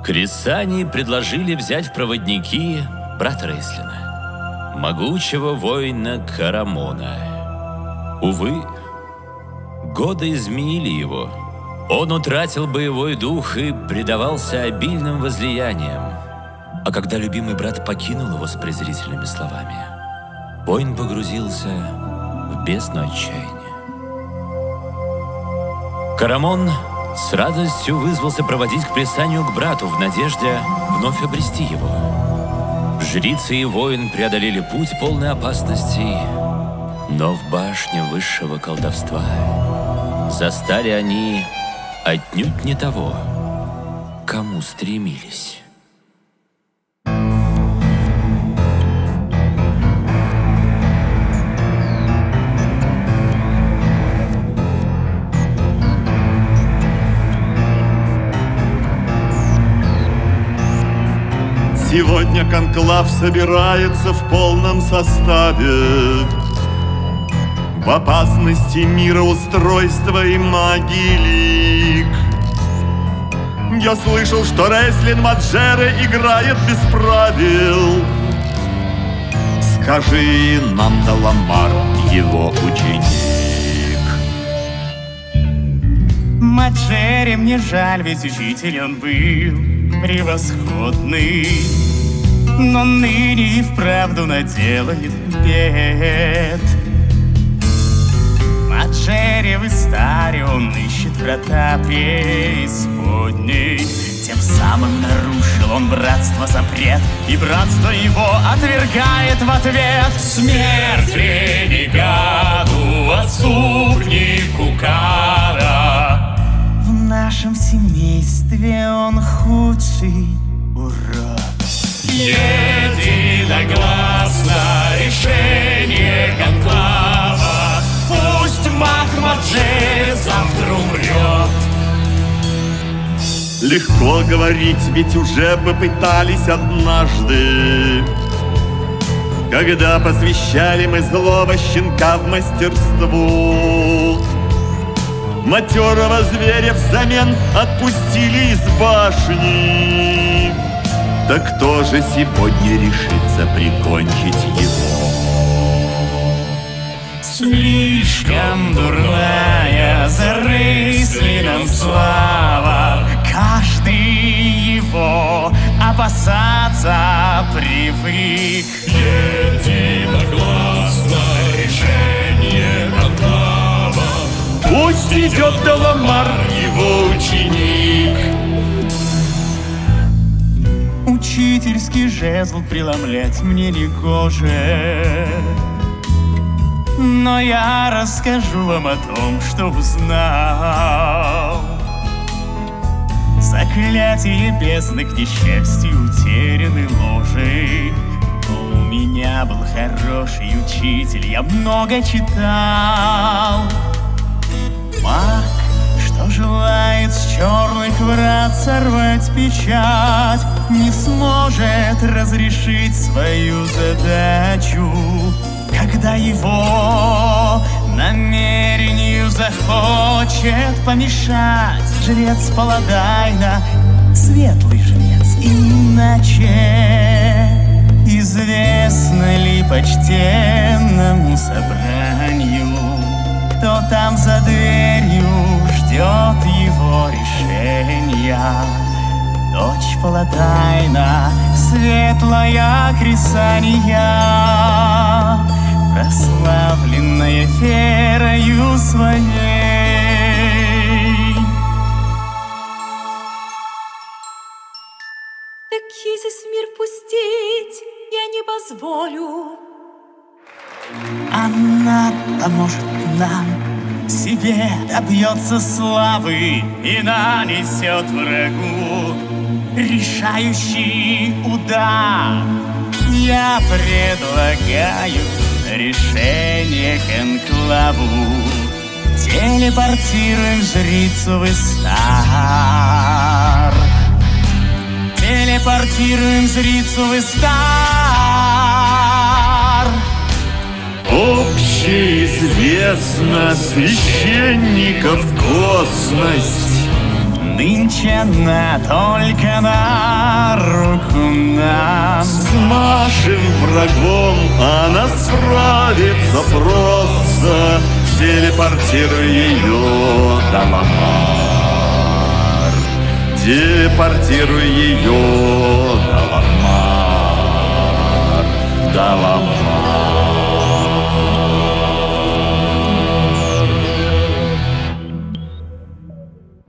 Крисане предложили взять в проводники брата Рейслина, могучего воина Карамона. Увы, годы изменили его. Он утратил боевой дух и предавался обильным возлияниям. А когда любимый брат покинул его с презрительными словами, воин погрузился в бездну отчаяния. Карамон с радостью вызвался проводить к пристанию к брату в надежде вновь обрести его. Жрицы и воин преодолели путь полной опасностей, но в башне высшего колдовства застали они отнюдь не того, к кому стремились. Сегодня конклав собирается в полном составе. В опасности мироустройства и магии лик. Я слышал, что Рейслин Маджере играет без правил. Скажи нам, Деламар, его ученик. Маджере мне жаль, ведь учитель он был превосходный, но ныне и вправду наделает бед. Маджере в Истаре он ищет врата преисподней. Тем самым нарушил он братство запрет, и братство его отвергает в ответ. Смерть ренегаду, отступнику кара. В нашем семействе он худший урод. Единогласно решение конклава. Пусть Маджере завтра умрет. Легко говорить, ведь уже попытались однажды, когда посвящали мы злого щенка в мастерству. Матерого зверя взамен отпустили из башни. Так кто же сегодня решится прикончить его? Слишком дурная за Рейслином слава. Каждый его опасаться привык. Единогласно решение конклава. Пусть идет Деламар, его ученик. Учительский жезл преломлять мне не гоже, но я расскажу вам о том, что узнал. Заклятие бездны, к несчастью, утеряны ложи. У меня был хороший учитель, я много читал. Маг, что желает с черных врат сорвать печать, не сможет разрешить свою задачу. Когда его намерению захочет помешать жрец Паладайна, светлый жрец, иначе известно ли почтенному собранию, кто там за дверью ждет его решения? Дочь Паладайна, светлая Крисания, прославленная верою своей. Такие здесь мир пустить я не позволю. Она поможет нам, себе добьется славы и нанесет врагу решающий удар. Я предлагаю решение конклаву. Телепортируем жрицу в Истар. Телепортируем жрицу в Истар. Общеизвестно, священников косность нынче она только на руку нам. С нашим врагом она справится просто, телепортируй ее, Даламар. Телепортируй ее, Даламар, Даламар.